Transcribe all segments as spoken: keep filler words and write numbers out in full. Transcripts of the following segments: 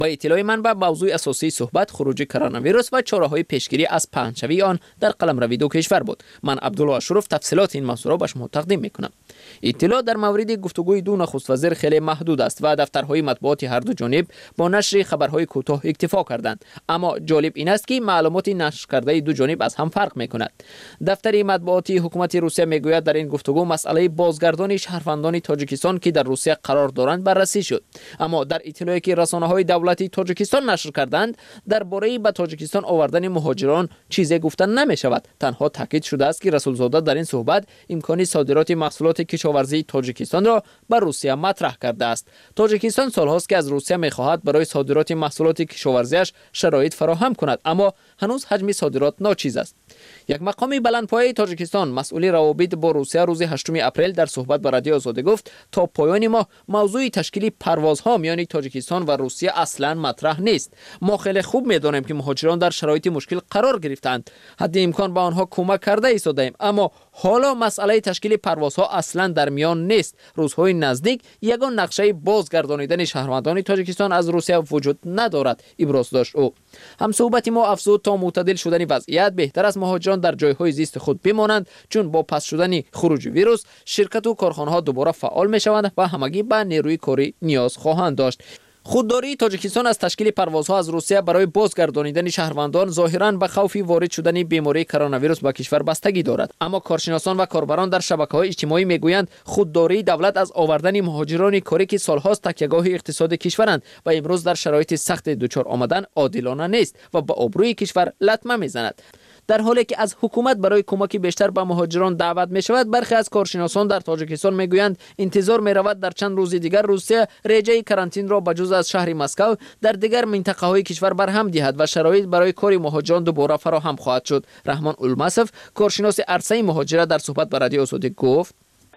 با اطلاع منبع موضوع اساسی صحبت خروج کرونا ویروس و چاره‌های پیشگیری از پهنشوی آن در قلمرو دو کشور بود. من عبدالله اشرف تفصیلات این موضوع را به شما تقدیم میکنم. اطلاع در مورد گفتگوی دو نخست وزیر خیلی محدود است و دفترهای مطبوعاتی هر دو جانب با نشر خبرهای کوتاه اکتفا کردند، اما جالب این است که معلومات نشر کرده دو جانب از هم فرق میکند. دفتر مطبوعاتی حکومت روسیه میگوید در این گفتگو مسئله بازگردانی شهروندان تاجیکستان که در روسیه قرار دارند بررسی شد، اما در اطلاعی که رسانه‌های دولتی تاجیکستان نشر کردند درباره به تاجیکستان آوردن مهاجران چیزی گفتن نمی‌شود. تنها تاکید شده است که رسولزاده در این صحبت امکان صادرات محصولات کشاورزی تاجیکستان را به روسیه مطرح کرده است. تاجیکستان سالهاست که از روسیه می‌خواهد برای صادرات محصولات کشاورزیش شرایط فراهم کند، اما هنوز حجم صادرات ناچیز است. یک مقام بلندپایه تاجیکستان مسئول روابط با روسیه روز هشتم اپریل در صحبت با رادیو آزادی گفت تا پایان ماه موضوع تشکیل پروازها میان تاجیکستان و روسیه اصلا مطرح نیست. ما خیلی خوب میدانیم که مهاجران در شرایط مشکل قرار گرفتند، حد امکان به آنها کمک کرده ایستادیم، اما حالا مسئله تشکیل پروازها اصلا در میان نیست. روزهای نزدیک یگان نقشه بازگردانیدن شهروندان تاجیکستان از روسیه وجود ندارد، ابراز داشت او. هم صحبت ما افزود تا معتدل شدن وضعیت بهتر از مهاجران در جایهای زیست خود بمانند، چون با پس شدن خروج ویروس شرکت و کارخانه‌ها دوباره فعال می‌شوند و همگی به نیروی کاری نیاز خواهند داشت. خودداری تاجیکستان از تشکیل پروازها از روسیه برای بازگردانیدن شهروندان ظاهراً به خوف وارد شدن بیماری کرونا ویروس به کشور بستگی دارد، اما کارشناسان و کاربران در شبکه‌های اجتماعی میگویند خودداری دولت از آوردن مهاجران کاری که سالهاست تکیه‌گاه اقتصاد کشورند و امروز در شرایط سخت دچار آمدن عادلانه نیست و به آبروی کشور لطمه میزند. در حالی که از حکومت برای کمک بیشتر به مهاجران دعوت می شود، برخی از کارشناسان در تاجیکستان می گویند انتظار می رود در چند روز دیگر روسیه رژه کرانتین را به جز از شهر مسکو در دیگر منطقه های کشور برهم دهد و شرایط برای کار مهاجران دوباره فراهم خواهد شد. رحمان اولماسف کارشناس عرصه مهاجرت در صحبت با رادیو آزادی گفت: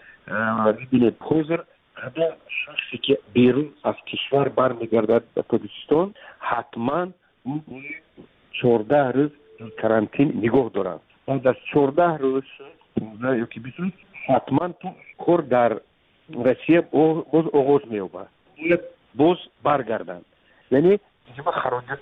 ببینید حضور هر شخصی که بیرون از کشور برمیگردد به تاجیکستان حتما چهارده روز کرانتین نگاه دارند. بعد از چهارده روز یا که بیست روز حتما تو کار در روسیه باز آغاز می‌یابد. باید باز برگردند. یعنی اینجا خراجات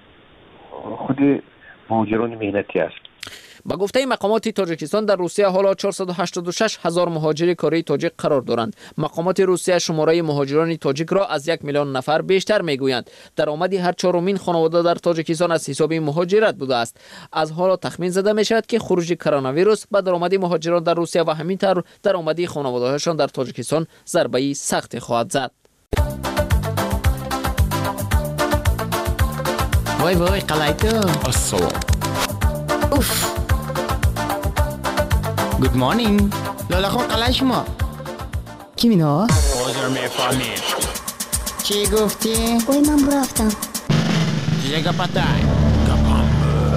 خود مهاجران مهنتی است. با گفته مقامات تاجیکستان در روسیه حالا چهارصد و هشتاد و شش هزار مهاجر کاری تاجیک قرار دارند. مقامات روسیه شماره مهاجران تاجیک را از یک میلیون نفر بیشتر میگویند. درآمد هر چهارمین خانواده در تاجیکستان از حساب مهاجرت بوده است. از حالا تخمین زده می شود که خروج کرونا ویروس به درآمد مهاجران در روسیه و همینطور درآمد خانواده‌هایشان در تاجیکستان ضربه سخت خواهد زد. وای وای قلایتو السلام. اوف. گود مورنینگ. لالا خون قلای شما کی مینا؟ بازر میفهمی. چی گفتی؟ وای من برفتم. جگه پتای. کپام.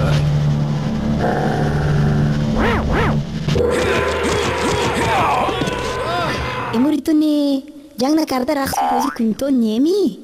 Emur itu nih, jangan karena raksa baju kunton nyemi.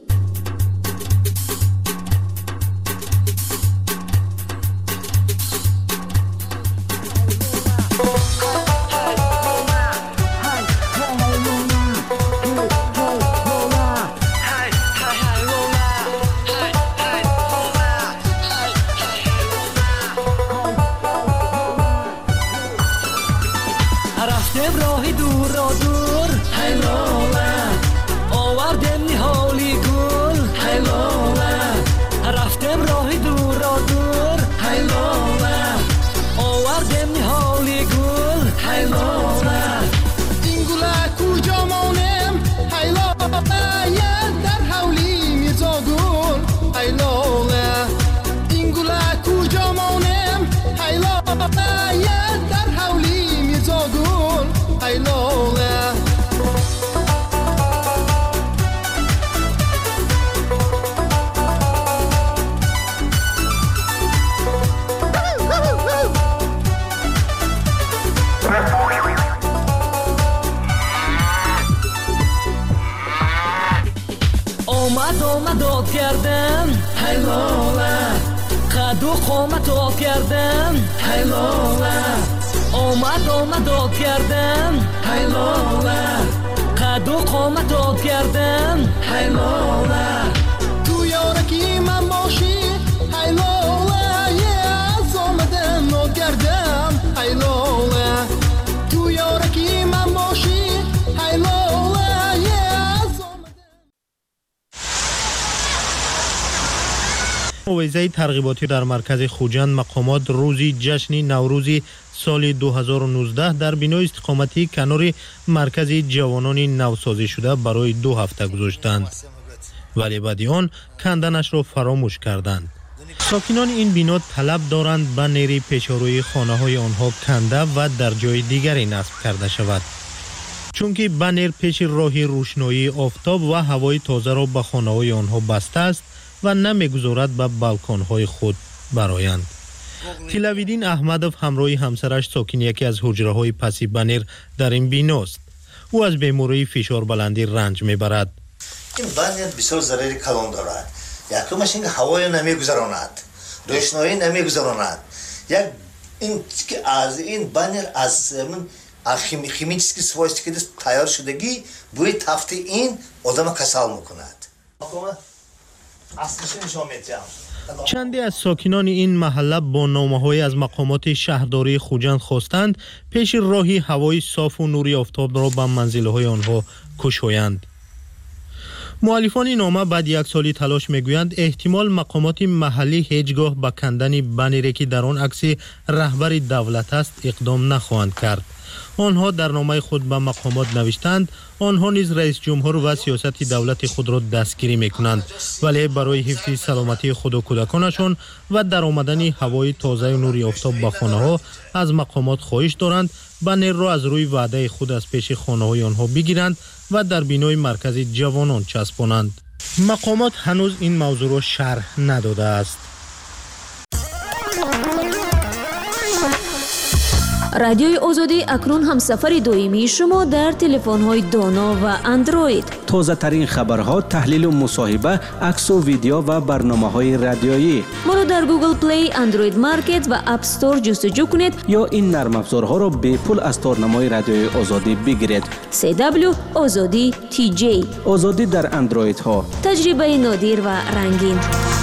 رفتم راهی دور را دور هی لاله آوردم نهالی گل هی لاله رفتم راهی دور را دور هی لاله آوردم نهالی گل هی لاله این گله کجا مانم هی لاله در حولی میزا گل هی لاله این گله کجا مانم هی لاله در حولی میزا گل هی لاله آمد آمد داد کردم هی لاله قد و قامت داد کردم هی لاله آمد آمد داد کردم هی لاله قد و قامت داد کردم هی لاله تو یا موعظه ترغیباتی در مرکز خوجند مقامات روزی جشن نوروز سال دو هزار و نوزده در بینای استقامتی کنار مرکز جوانان نوسازی شده برای دو هفته گذاشتند، ولی بعد آن کندنش را فراموش کردند. ساکنان این بنا طلب دارند بنری پیشروی خانه های آنها کنده و در جای دیگری نصب کرده شود، چون که بنر پیش راه روشنایی آفتاب و هوای تازه را به خانه های آنها بسته است و نمیگذارد به بالکن های خود برآیند. تلاویدین احمدов همراه همسرش ساکن یکی از حجره های پسی بنر در این بیناست. او از بیماری فشار بلندی رنج میبرد. این بنر بسیار ضرر کلان دارد. یکمش اینکه هوای نمیگذراند، روشنایی نمیگذراند. یک این که از این بنر از من خیمی خیمی چیزی که سوایستی که تیار شدگی بوی تفت این آدم کسل میکند. اصلش نشان میدم. چندی از ساکنان این محله با نامه‌های از مقامات شهرداری خوجند خواستند پیش راهی هوای صاف و نوری آفتاب را به منزل‌های آنها کشایند. مؤلفان نامه بعد یک سالی تلاش میگویند احتمال مقامات محلی هیچگاه به کندن بنری که در آن عکس رهبر دولت است اقدام نخواهند کرد. آنها در نامه خود به مقامات نوشتند آنها نیز رئیس جمهور و سیاست دولت خود را دستگیری میکنند، ولی برای حفظ سلامتی خود و کودکانشان و در آمدن هوای تازه و نوری آفتاب به خانه ها از مقامات خواهش دارند بنر را از روی وعده خود از پیش خانه های آنها بگیرند و در بینای مرکز جوانان چسبانند. مقامات هنوز این موضوع را شرح نداده است. رادیوی آزادی اکنون هم سفر دائمی شما در تلفن‌های دانا و اندروید. تازه ترین خبرها، تحلیل و مصاحبه، عکس و ویدیو و برنامه‌های رادیویی. ما را در گوگل پلی، اندروید مارکت و اپ استور جستجو کنید یا این نرم افزارها را به پول از تارنمای رادیوی آزادی بگیرید. سی دبلیو آزادی تی جی. آزادی در اندروید ها. تجربه نادر و رنگین.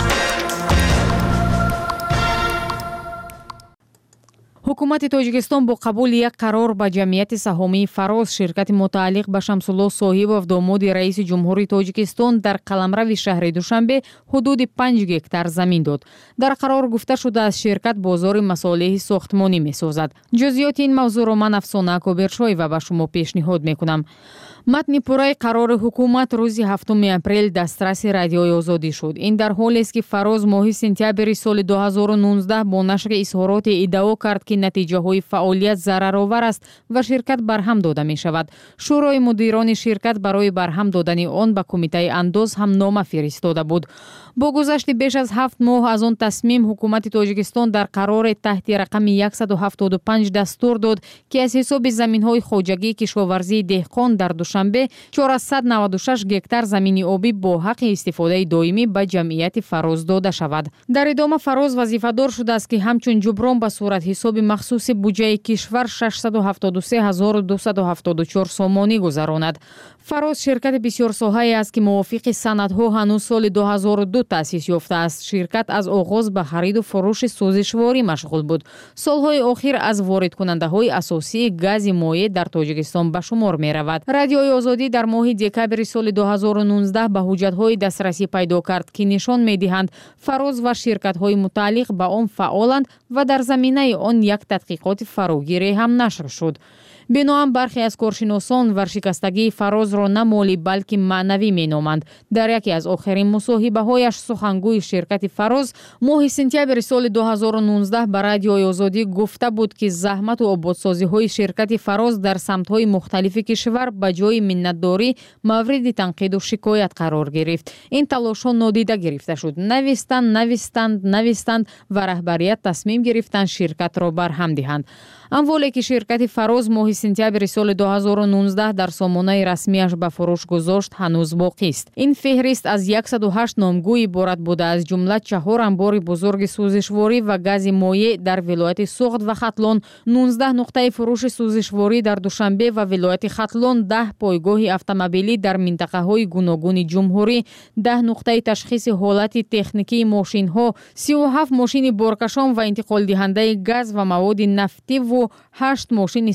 حکومت تاجیکستان با قبول یک قرار به جمعیت سهامی فراز شرکت متعلق به شمس‌الله صاحبov داماد رئیس جمهوری تاجیکستان در قلمرو شهر دوشنبه حدود پنج گکتار زمین داد. در قرار گفته شده از شرکت بازار مصالح ساختمانی می‌سازد. جزئیات این موضوع را من افسانه کبرشایی‌وا به شما پیشنهاد می‌کنم. متن پورای قرار حکومت روز هفتم اپریل دسترس رادیوی آزادی شد. این در حالی است که فراز ماه سپتامبر سال دو هزار و نوزده با نشر اظهارات ادعا کرد که نتیجه های فعالیت ضررآور است و شرکت برهم داده می شود. شورای مدیران شرکت برای برهم دادن آن به کمیته انداز هم نامه فرستاده بود. با گذشت بیش از هفت ماه از آن تصمیم حکومت تاجیکستان در قرار تحت رقم صد و هفتاد و پنج دستور داد که از حساب زمین‌های خواجگی کشاورزی دهقان در دوشنبه چهارصد و نود و شش گکتار زمین آبی با حق استفاده دائمی به جمعیت فراز داده شود. در ادامه فراز وظیفه‌دار شده است که همچون جبران به صورت حساب مخصوص بودجه کشور ششصد و هفتاد و سه هزار و دویست و هفتاد و چهار سامانی گذراند. فراز شرکت بسیار ساحه‌ای است که موافق سندها هنوز سال دو هزار و دو تأسیس یافته است. شرکت از آغاز به خرید و فروش سوزشواری مشغول بود. سالهای اخیر از وارد کننده های اساسی گاز مایع در تاجیکستان به شمار می رود. رادیوی آزادی در ماه دکامبر سال دو هزار و نوزده به حجت های دسترسی پیدا کرد که نشان می دهند فراز و شرکت های متعلق به آن فعالند و در زمینه آن یک تحقیقات فراگیری هم نشر شد. بنابراین برخی از کارشناسان ورشکستگی فراز را نه مالی بلکه معنوی مینامند. در یکی از آخرین مصاحبه هایش سخنگوی شرکت فراز ماه سپتامبر سال دو هزار و نوزده به رادیوی آزادی گفته بود که زحمت و آبادسازی های شرکت فراز در سمت های مختلف کشور به جای منتداری مورد تنقید و شکایت قرار گرفت. این تلاش ها نادیده گرفته شد. نویستند نویستند نویستند و رهبریت تصمیم گرفتند شرکت را برهم دهند. اموالی که شرکت فراز ماه سپتامبر سال دو هزار و نوزده در سامانه رسمیش به فروش گذاشت هنوز باقی است. این فهرست از صد و هشت نامگو عبارت بوده، از جمله چهار انبار بزرگ سوزشواری و گاز مایع در ولایت سوغد و ختلان، نوزده نقطه فروش سوزشواری در دوشنبه و ولایت ختلان، ده پایگاه اتومبیلی در منطقه های گوناگون جمهوری، ده نقطه تشخیص حالت تکنیکی ماشین ها، سی و هفت ماشین بارکشان و انتقال دهنده گاز و مواد نفتی و هشت ماشین سبک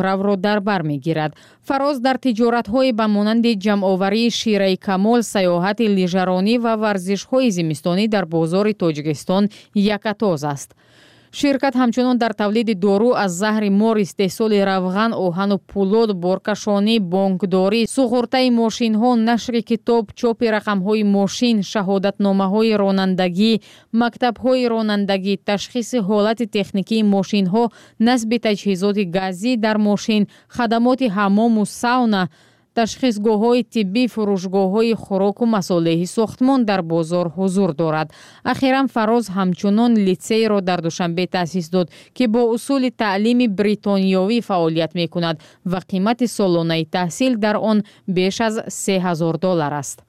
پیشرو را در بر میگیرد. فراز در تجارت‌های به مانند جمع‌آوری شیره کمال، سیاحت لیژرانی و ورزش‌های زمستانی در بازار تاجیکستان یکتاز است. شرکت همچنان در تولید دارو از زهر مار، استحصال روغن، آهن و پولاد، بارکشانی، بانکداری، سوغورتای ماشین‌ها، نشر کتاب، چاپ رقم‌های ماشین، شهادتنامه‌های رانندگی، مکتب‌های رانندگی، تشخیص حالت تکنیکی ماشین‌ها، نصب تجهیزات گازی در ماشین، خدمات حمام و ساونا، تشخیصگاه‌های طبی، فروشگاه‌های خوراک و مصالح ساختمان در بازار حضور دارد. اخیراً فراز همچنان لیسه را در دوشنبه تأسیس داد که با اصول تعلیم بریتانیایی فعالیت می‌کند و قیمت سالانه تحصیل در آن بیش از سه هزار دلار است.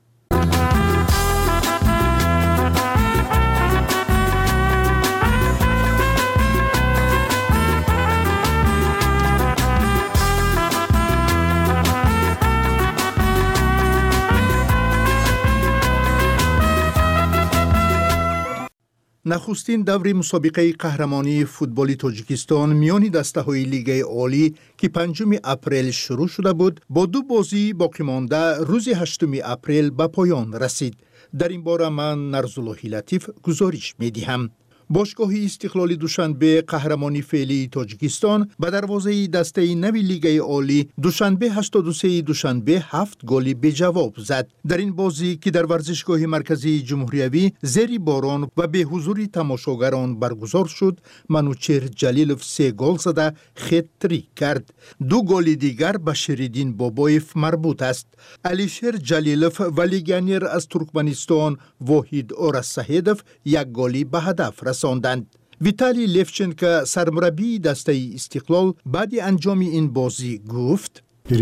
نخستین دوری مسابقه قهرمانی فوتبال تاجیکستان میان دسته‌های لیگ عالی که پنجم اپریل شروع شده بود با دو بازی باقی مانده روز هشتم اپریل به پایان رسید. در این باره من نرزاللهی لطیف گزارش می‌دهم. باشگاه استقلال دوشنبه قهرمانی فعلی تاجیکستان به دروازه دسته نوی لیگ عالی دوشنبه هشتاد و سه دوشنبه هفت گلی به جواب زد. در این بازی که در ورزشگاه مرکزی جمهوریوی زیر باران و به حضور تماشاگران برگزار شد، منوچهر جلیلوف سه گل زده خط-تریک کرد. دو گل دیگر به شریدین بابایف مربوط است. علیشر جلیلوف و لیگانیر از ترکمنستان واحد اورسهیدوف یک گلی به هدف رساندند. ویتالی لیفچنکو سرمربی دسته استقلال بعد انجام این بازی گفت: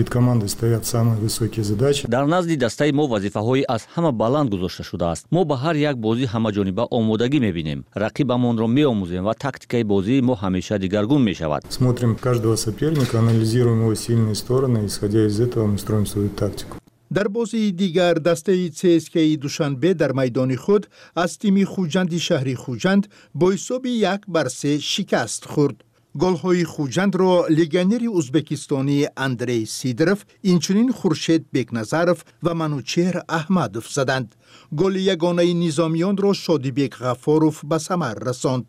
дар назди дастаи мо вазифаҳои аз ҳама баланд гузошта шудааст. мо ба ҳар як бозӣ ҳамаҷониба омодагӣ мебинем. Рақибамонро меомӯзем ва тактикаи бозии мо ҳамеша дигаргун мешавад. Смотрим каждого соперника, анализируем его сильные стороны, исходя из этого мы строим свою тактику. در بازی دیگر دسته سیسکی دوشنبه در میدان خود از تیم خوجند شهری خوجند با حساب یک بر سه شکست خورد. گل‌های خوجند را لیگانیر ازبکستانی اندری سیدروف، اینچنین خورشید بیکنظرف و منوچهر احمدوف زدند. گل یگانه نظامیان را شادیبک غفاروف به ثمر رساند.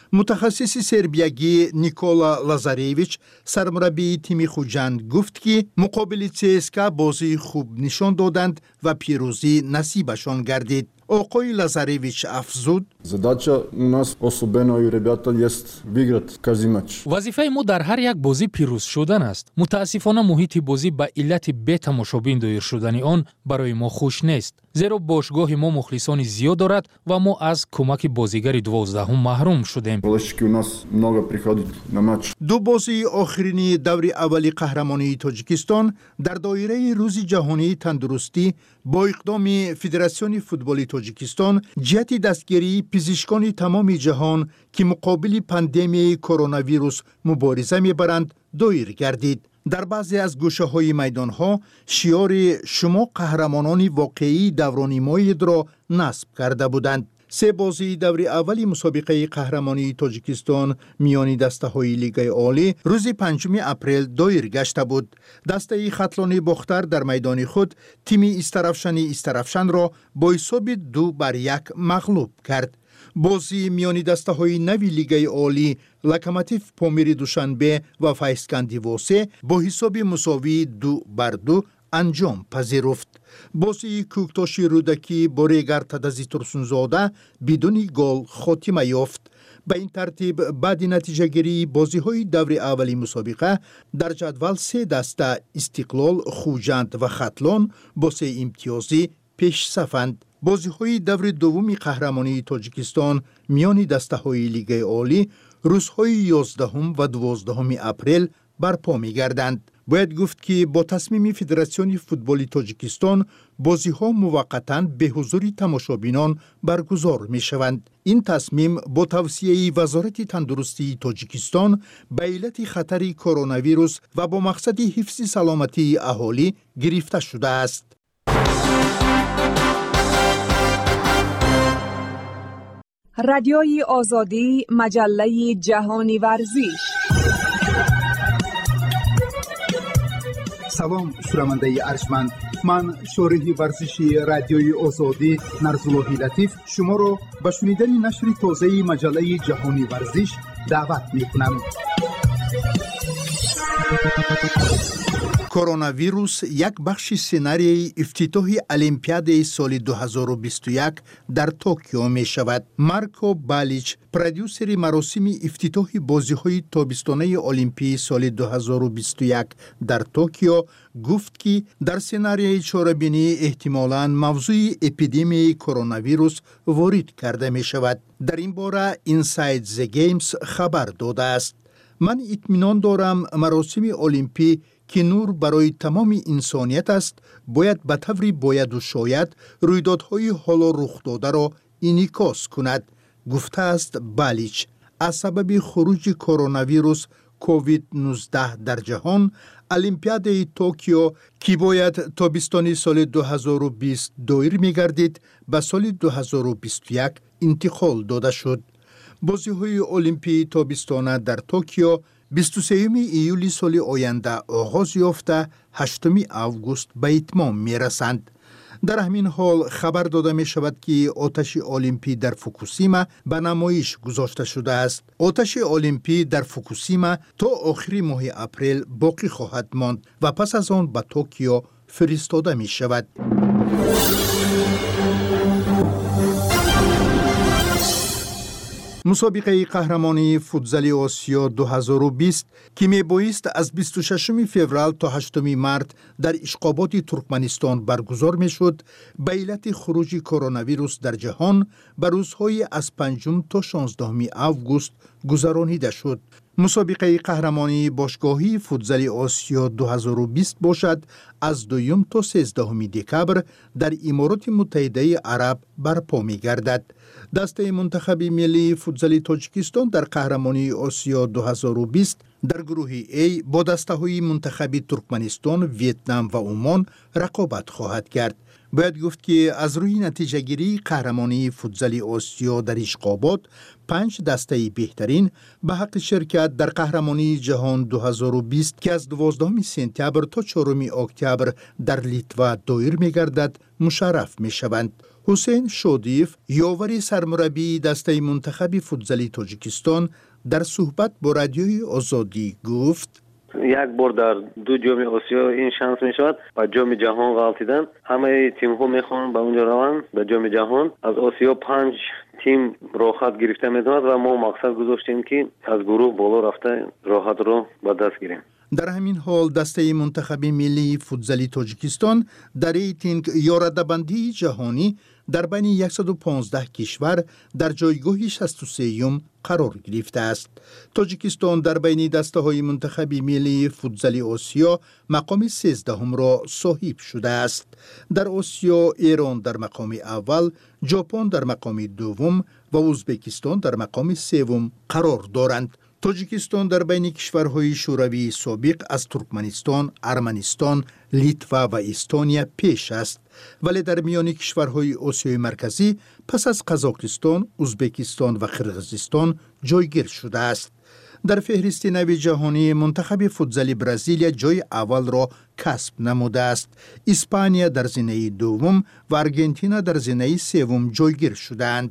متخصص سربیایی نیکولا لازاریویچ سرمربی تیم خوجند گفت که مقابل سیسکا بازی خوب نشان دادند و پیروزی نصیبشان گردید. آقای لازاریویچ افزود: Задача у нас особенно у ребят есть выиграть каждый матч. وظیفه ما در هر یک بازی پیروز شدن است. متاسفانه محیط بازی به علت بی تماشابین دایر شدن آن برای ما خوش نیست. زیرا باشگاه ما مخلصان زیاد دارد و ما از کمک بازیگر دوازدهم محروم شدیم. Болельщики у нас много приходят на матч. دو بازی آخرین دور اولی قهرمانی تاجیکستان در دایره روز جهانی تندرستی با اقدام فدراسیون فوتبال تاجیکستان جهت دستگیری پزشکان تمام جهان که مقابل پاندمی کرونا ویروس مبارزه میبرند دایر گردید. در بعضی از گوشه های میدان ها شعار شما قهرمانان واقعی دوران ماید را نصب کرده بودند. سه بازی دور اولی مسابقه قهرمانی تاجیکستان میان دسته های لیگ عالی روز پنجم اپریل دایر گشته بود. دسته خطلان باختر در میدان خود تیم استرفشن استرفشن را با حساب دو بر یک مغلوب کرد. بازی میان دسته های نوی لیگ عالی لوکوموتیو پامیر دوشنبه و فیسکندی واسه با حساب مساوی دو بر دو انجام پذیرفت. بازی کوکتاش رودکی با ریگر تدزی ترسونزاده بدون گل خاتمه یافت. به این ترتیب بعد نتیجه گیری بازی های دور اولی مسابقه در جدول سه دسته استقلال، خوجند و خطلان با سه امتیازی پیش صفند. بازی های دور دومی قهرمانی تاجیکستان میان دسته های لیگ عالی روزهای یازدهم و دوازدهم اپریل برپا می گردند. باید گفت که با تصمیم فدراسیون فوتبال تاجیکستان بازی ها موقتاً به حضور تماشابینان برگزار می شوند. این تصمیم با توصیه وزارت تندرستی تاجیکستان به علت خطر کرونا ویروس و با مقصد حفظ سلامتی اهالی گرفته شده است. رادیوی آزادی، مجله جهانی ورزش. салом шунавандаи арҷманд, ман шориҳи варзиши радиои озодӣ Нарзуллоҳи Латиф шуморо ба шунидани нашри тозаи маҷаллаи ҷаҳонӣ варзиш даъват мекунам. коронавирус як бахши сценарияи ифтитоҳи Олимпиадаи соли ду ҳазору бисту як дар Токио мешавад. Марко Балич, продюсери маросими ифтитоҳи бозиҳои тобистонаи Олимпии соли ду ҳазору бисту як дар Токио, гуфт ки дар сценарияи чорабинӣ эҳтимолан мавзӯи эпидемияи коронавирус ворид карда мешавад. Дар ин бора Inside the Games хабар додааст. ман итминон дорам маросими олимпӣ ки нур барои тамоми инсоният аст, бояд ба таври бояду шояд рӯйдодҳои ҳоло рухдодаро инъикос кунад, гуфтааст Балич. аз сабаби хуруҷи коронавирус ковид нуздаҳ дар ҷаҳон, Олимпиадаи Токио ки бояд тобистони соли ду ҳазору бист доир мегардид, ба соли ду ҳазору бисту як интиқол дода шуд. бозиҳои олимпии тобистона дар Токио бисту сеюми июли соли оянда оғоз ёфта ҳаштуми август ба итмом мерасанд. дар ҳамин ҳол хабар дода мешавад ки оташи олимпӣ дар Фукусима ба намоиш гузошта шудааст. оташи олимпӣ дар Фукусима то охири моҳи апрел боқӣ хоҳад монд ва пас аз он ба Токио фиристода мешавад. мусобиқаи қаҳрамонии футзали Осиё ду ҳазору бист ки мебоист аз бисту шашуми феврал то ҳаштуми март дар Ишқоботи Туркманистон баргузор мешуд, ба иллати хуруҷи коронавирус дар ҷаҳон ба рӯзҳои аз панҷум то шонздаҳуми август гузаронида шуд. мусобиқаи қаҳрамонии бошгоҳии футзали Осиё ду ҳазору бист бошад аз дуюм то сездаҳуми декабр дар Имороти Муттаҳидаи Араб барпо мегардад. дастаи мунтахаби миллии футзали Тоҷикистон дар қаҳрамонии Осиё ду ҳазору бист дар гурӯҳи A бо дастаҳои мунтахаби Туркманистон, Вьетнам ва Умон рақобат хоҳад кард. бояд гуфт ки аз рӯи натиҷагирии қаҳрамонии футзали Осиё дар Ишқобот панҷ дастаи беҳтарин ба ҳаққи ширкат дар қаҳрамонии ҷаҳон ду ҳазору бист ки аз дувозддаҳуми сентябр то чоруми октябр дар Литва доир мегардад, мушарраф мешаванд. ҳусейн Шодиев, ёвари сармураббии дастаи мунтахаби футзали Тоҷикистон, дар суҳбат бо радиои Озодӣ гуфт: як бор дар ду ҷоми Осиё ин шанс мешавад ба ҷоми ҷаҳон ғалтидан. ҳамаи тимҳо мехоҳанд ба унҷо раванд, ба ҷоми ҷаҳон. аз Осиё панҷ тим роҳат гирифта метавонад ва мо мақсад гузоштем ки аз гурӯҳ боло рафта роҳатро ба даст гирем. дар ҳамин ҳол дастаи мунтахаби миллии футзали Тоҷикистон дар рейтинг ёрадабандии ҷаҳонӣ дар байни яксаду понздаҳ кишвар дар ҷойгоҳи шасту сеюм қарор гирифтааст. Тоҷикистон дар байни дастаҳои мунтахаби миллии футзали Осиё мақоми сездаҳумро соҳиб шудааст. дар Осиё Эрон дар мақоми аввал, Ҷопон дар мақоми дуввум ва Узбекистон дар мақоми севум қарор доранд. Тоҷикистон дар байни кишварҳои шӯравии собиқ аз Туркманистон, Арманистон, Литва ва Эстония пеш аст, вале дар миёни кишварҳои Осиёи марказӣ пас аз Қазоқистон, Узбекистон ва Қирғизистон ҷойгир шудааст. дар феҳристи нави ҷаҳонӣ мунтахаби футзали Бразилия ҷойи аввалро касб намудааст. Испания дар зинаи дуввум ва Аргентина дар зинаи севум ҷойгир шудаанд.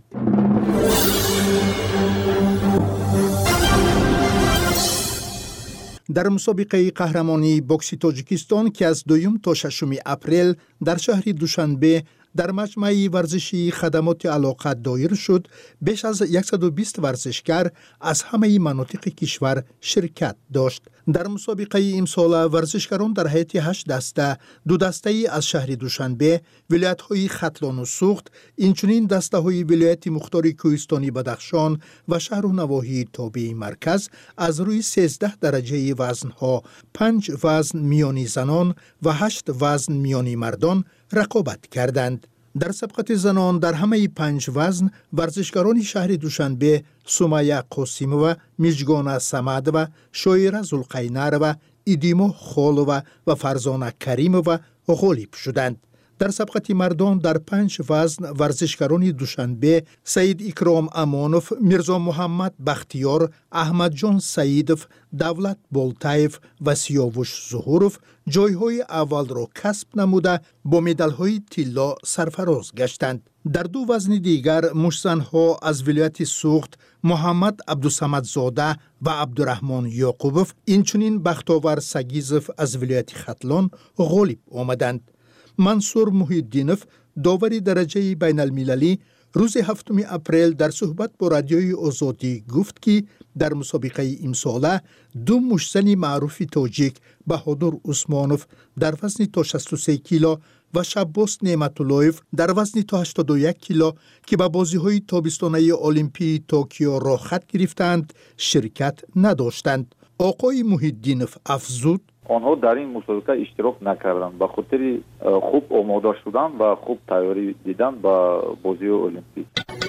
дар мусобиқаи қаҳрамонии бокси Тоҷикистон ки аз дуюм то шашуми апрел дар шаҳри Душанбе дар маҷмаи варзишии хадамоти алоқа доир шуд, беш аз яксаду бист варзишгар аз ҳамаи манотиқи кишвар ширкат дошт. дар мусобиқаи имсола варзишгарон дар ҳайати ҳашт даста, ду дастаи аз шаҳри Душанбе, вилоятҳои Хатлону Суғд, инчунин дастаҳои вилояти Мухтори Кӯҳистони Бадахшон ва шаҳру навоҳии тобеи марказ аз рӯи сездаҳ дараҷаи вазнҳо, панҷ вазн миёни занон ва ҳашт вазн миёни мардон рақобат карданд. дар сабқати занон дар ҳамаи панҷ вазн варзишгарони шаҳри Душанбе Сумайя Қосимова, Миҷгона Самадова, Шоира Зулқайнарова, Идимо Холова ва Фарзона Каримова ғолиб шуданд. در سبقت مردان در پنج وزن ورزشکاران دوشنبه سعید اکرام امانوف، میرزا محمد بختیار، احمد جان سعیدов، دولت بولتایف و سیاوش ظهورов جایهای اول را کسب نموده با مدال‌های طلا سرفراز گشتند. در دو وزن دیگر مشت‌زن‌ها از ولایت سوخت محمد عبدالصمدزاده و عبدالرحمن یعقوبov اینچنین بختاور سگیزov از ولایت ختلان غالب آمدند. منصور محی‌الدینov داور درجه بین المللی روز هفتم اپریل در صحبت با رادیوی آزادی گفت که در مسابقه امساله دو مشتزن معروف تاجیک بهادر عثمانوف در وزن تا شصت و سه کیلو و شباس نعمت‌اللهیف در وزن تا هشتاد و یک کیلو که به بازی‌های تابستانه المپی توکیو را خط گرفتند شرکت نداشتند. آقای محی‌الدینov افزود: آنها در این مسابقه اشتراک نکردند به خاطر خوب آماده شدن و خوب تیاری دیدن به بازی المپیک.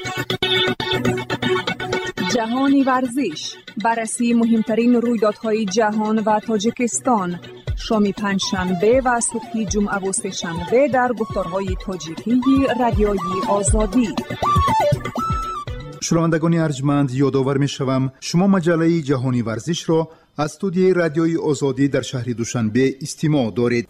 جهانی ورزش، بررسی مهمترین رویدادهای جهان و تاجیکستان، شام پنجشنبه و صبح جمعه و سه‌شنبه در گفتارهای تاجیکی رادیوی آزادی. شنوندگان ارجمند، یادآور می‌شوم شما مجله جهانی ورزش را از استودیوی رادیوی آزادی در شهر دوشنبه استماع دارید.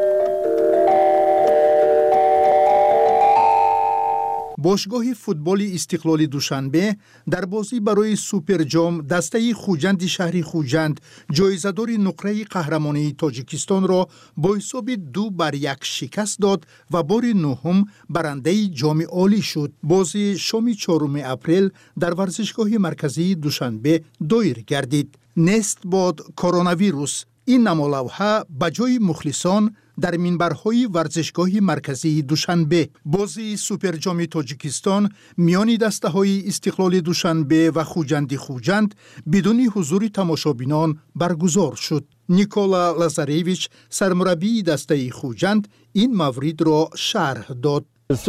باشگاه فوتبال استقلال دوشنبه در بازی برای سوپر جام دسته خوجند شهر خوجند جایزه‌دار نقره قهرمانی تاجیکستان را با حساب دو بر یک شکست داد و بار نهم برنده جام عالی شد. بازی شام چهارم اپریل در ورزشگاه مرکزی دوشنبه دایر گردید. نست باد کرونا ویروس. این نمالوها به جای مخلصان در منبرهای ورزشگاه مرکزی دوشنبه بازی سوپر جام تاجیکستان میان دسته های استقلال دوشنبه و خوجند خوجند بدون حضور تماشابینان برگزار شد. نیکولا لازارویچ سرمربی دسته خوجند این مورد را شرح داد.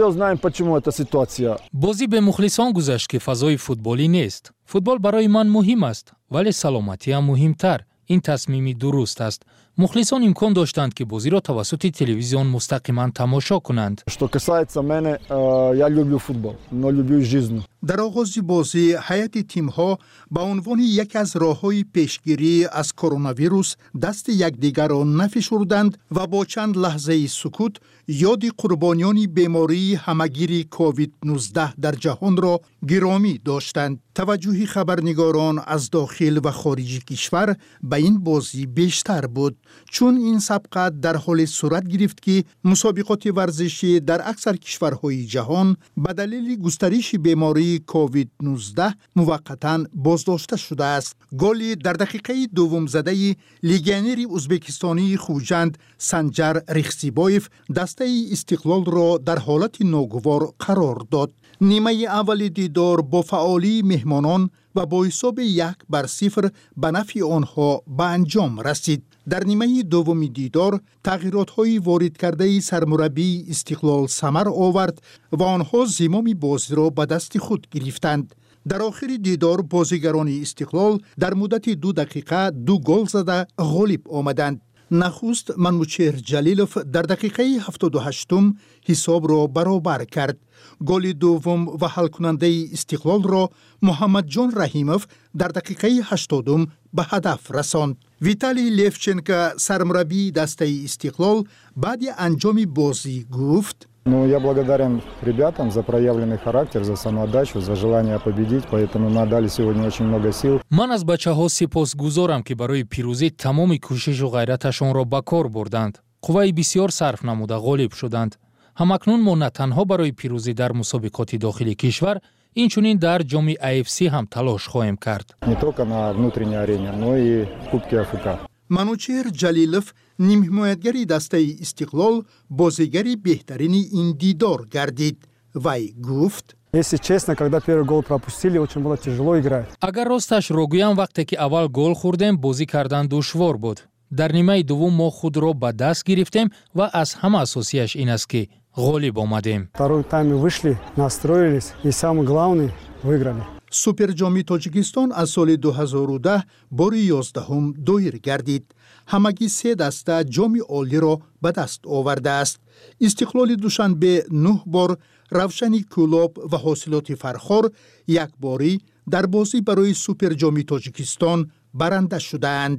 بازی به مخلصان گذشت که فضای فوتبالی نیست. فوتبال برای من مهم است ولی سلامتی هم مهمتر. این تصمیمی درست است. مخلصان امکان داشتند که بازی را توسط تلویزیون مستقیما تماشا کنند. در آغاز بازی هیئت تیم‌ها به عنوان یک از راه‌های پیشگیری از کرونا ویروس دست یکدیگر را نفشردند و با چند لحظه سکوت یاد قربانیان بیماری همگیر کووید نوزده در جهان را گرامی داشتند. توجه خبرنگاران از داخل و خارج کشور به این بازی بیشتر بود، چون این سبقت در حال صورت گرفت که مسابقات ورزشی در اکثر کشورهای جهان به دلیل گسترش بیماری کووید نوزده موقتا بازداشته شده است. گلی در دقیقه دوم زده لیگیونر ازبکستانی خوجند سنجر رخسیبایف دسته استقلال را در حالت ناگوار قرار داد. نیمه اول دیدار با فعالی مهمانان و با حساب یک بر صفر به نفع آنها به انجام رسید. در نیمه دوم دیدار تغییرات‌های وارد کرده سرمربی استقلال ثمر آورد و آنها زمام بازی را به دست خود گرفتند. در آخر دیدار بازیگران استقلال در مدت دو دقیقه دو گل زده غالب آمدند. نخست منوچهر جلیلوف در دقیقه هفتاد و هشتم حساب را برابر کرد. گل دوم و حل کننده استقلال را محمد جان رحیموف در دقیقه هشتادم به هدف رساند. ویتالی لیفچنکو سرمربی دسته استقلال بعد انجام بازی گفت: Ну, я благодарен ребятам за проявленный характер, за самоотдачу, за желание победить, поэтому мы отдали сегодня очень много сил. من از بچه‌ها سپاسگزارم که برای پیروزی تمام کوشش و غیرتشان را به کار بردند. قوای بسیار صرف نموده غالب شدند. همکنون ما نه تنها برای پیروزی در مسابقات داخلی کشور، اینچنین در جام ای اف سی هم تلاش خواهیم کرد. Не только на внутренней арене, но и в Кубке АФК. منوچهر جلیلوف نیم حمایتگری دسته استقلال بازیگری بهترین این دیدار گردید. وی گفت: Если честно, когда первый гол пропустили, очень было тяжело играть. اگر راستش رو گویم وقتی که اول گل خوردیم بازی کردن دشوار بود. در نیمه دوم ما خود را به دست گرفتیم و از همه اساسیش این است که غالب آمدیم. Второй тайм вышли, настроились и самое главное выиграли. سوپرجامی تاجیکستان از سال دو هزار و ده بار یازدهم دایر گردید. همگی سه دسته جام عالی را به دست آورده است. استقلال دوشنبه نه بار، روشن کلاب و حاصلات فرخار یک باری در بازی برای سوپرجامی تاجیکستان برنده شدند.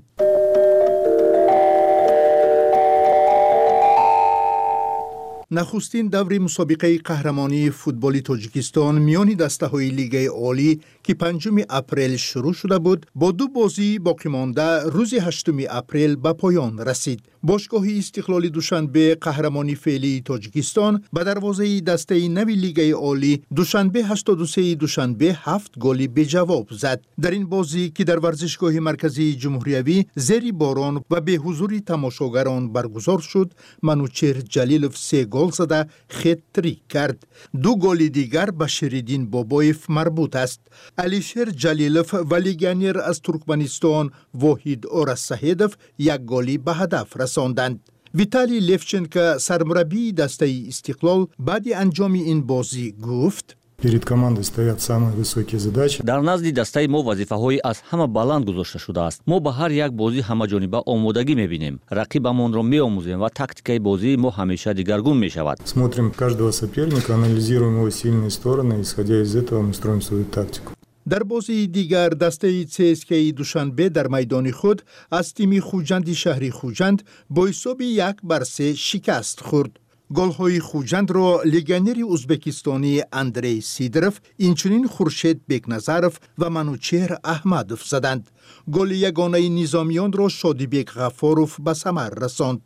نخستین دور مسابقه قهرمانی فوتبال تاجیکستان میان دسته‌های لیگ عالی که پنجم اپریل شروع شده بود با دو بازی باقی مانده روز هشتم اپریل به پایان رسید. باشگاه استقلال دوشنبه قهرمانی فعلی تاجیکستان به دروازه دسته نوی لیگ عالی دوشنبه هشتاد و سه دوشنبه هفت گلی به جواب زد. در این بازی که در ورزشگاه مرکزی جمهوریوی زیر باران و به حضور تماشاگران برگزار شد، منوچهر جلیلوف سه گل زده خط-تریک کرد. دو گل دیگر به شریدین بابایف مربوط است. علیشیر جلیلوف و لیگانیر از ترکمنستان واحد اورسهیدوف یک گلی به هدف رساندند. ویتالی لفچنکو سرمربی دسته استقلال بعد انجام این بازی گفت: перед командой стоят самые высокие задачи. дар назди дастаи мо вазифаҳои аз ҳама баланд гузошта шудааст. мо ба ҳар як бозӣ ҳамаҷониба омодагӣ мебинем. рақибамонро меомӯзем ва тактикаи бозии мо ҳамеша дигаргун мешавад. Смотрим каждого соперника, анализируем его сильные стороны, исходя из этого мы строим свою тактику. در بازی دیگر دسته سیسکی دوشنبه در میدان خود از تیم خوجند شهری خوجند با حساب یک بر سه شکست خورد. گل‌های خوجند را لیگانری ازبکستانی اندری سیدروف، اینچنین خورشید بیکنظرف و منوچهر احمدوف زدند. گل یگانه نظامیان را شادیبک غفاروف به ثمر رساند.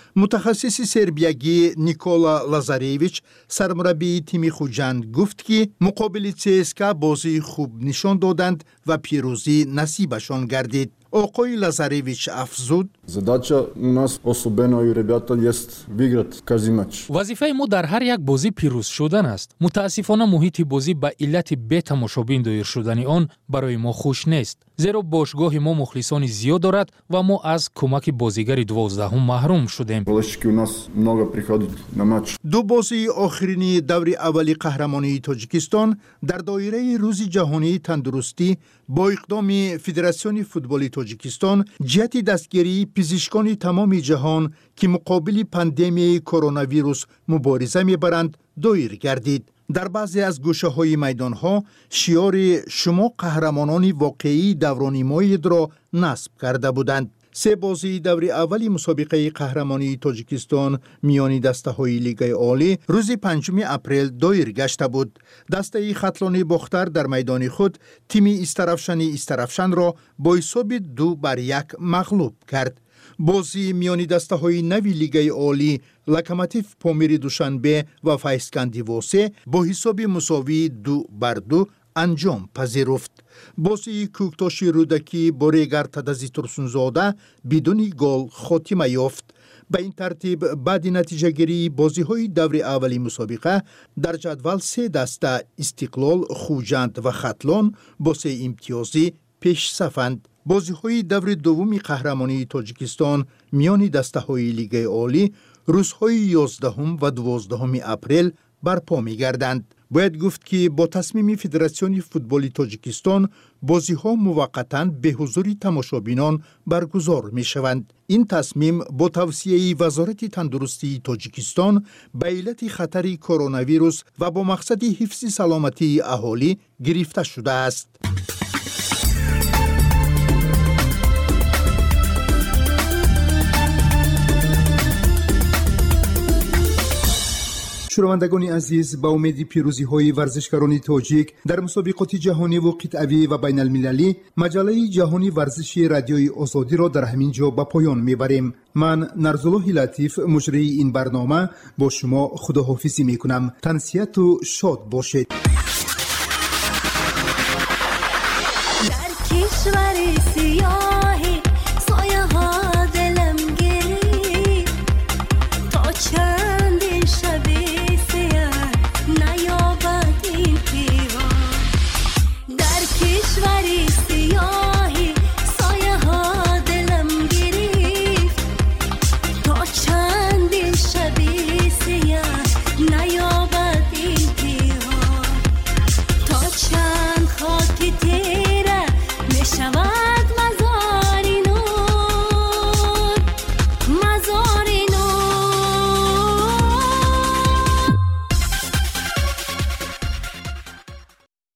متخصص سربیایی نیکولا لازاریویچ سرمربی تیم خوجند گفت که مقابل سیسکا بازی خوب نشان دادند و پیروزی نصیبشان گردید. آقای لازاریویچ افزود: Задача у нас особенно у ребят есть выиграть каждый матч. вазифаи мо дар ҳар як бозӣ пирӯз шудан аст. мутаассифона муҳити бозӣ ба иллати бетамошобин доир шудани он барои мо хуш нест. зеро бошгоҳи мо мухлисони зиёд дорад ва мо аз кӯмаки бозигари дувоздаҳум маҳрум шудем. Болешки у нас много приходит на матч. دو بازی آخرین دور اولی قهرمانی تاجیکستان در دایره روز جهانی تندرستی با اقدام فدراسیون فوتبال تاجیکستان جهت دستگیری پزشکان تمام جهان که مقابل پاندمی کرونا ویروس مبارزه می‌برند دایر گردید. در بعضی از گوشه‌های میدان‌ها شعار شما قهرمانان واقعی دوران ماید را نصب کرده بودند. سه بازی دور اولی مسابقه قهرمانی تاجیکستان میان دسته‌های لیگ عالی روز پنجم اپریل دایر گشته بود. دسته خطلان باختر در میدان خود تیم استرفشنی استرفشن را با حساب دو بر یک مغلوب کرد. بازی میان دسته‌های نوی لیگ عالی لوکوموتیو پامیر دوشنبه و فایسکندی واسه با حساب مساوی دو بر دو انجام پذیرفت. بازی کوکتاشی رودکی با ریگر تدزی ترسونزاده بدون گل خاتمه یافت. به این ترتیب بعد نتیجه گیری بازی های دور اولی مسابقه در جدول سه دسته استقلال، خوجند و خطلان با سه امتیازی پیش صفند. بازی های دور دومی قهرمانی تاجیکستان میان دسته های لیگ عالی روزهای یازدهم و دوازدهم اپریل برپا می گردند. باید گفت که با تصمیم فدراسیون فوتبال تاجیکستان بازی ها موقتاً به حضور تماشابینان برگزار می شوند. این تصمیم با توصیه وزارت تندرستی تاجیکستان به علت خطر کرونا ویروس و با مقصد حفظ سلامتی اهالی گرفته شده است. شنوندگان عزیز، با امید پیروزی های ورزشکاران تاجیک در مسابقات جهانی و قطعی و بین المللی، مجله جهانی ورزشی رادیوی آزادی را در همین جا به پایان میبریم. من نرزالله لطیف مجری این برنامه با شما خداحافظی میکنم. تنسیت و شاد باشید.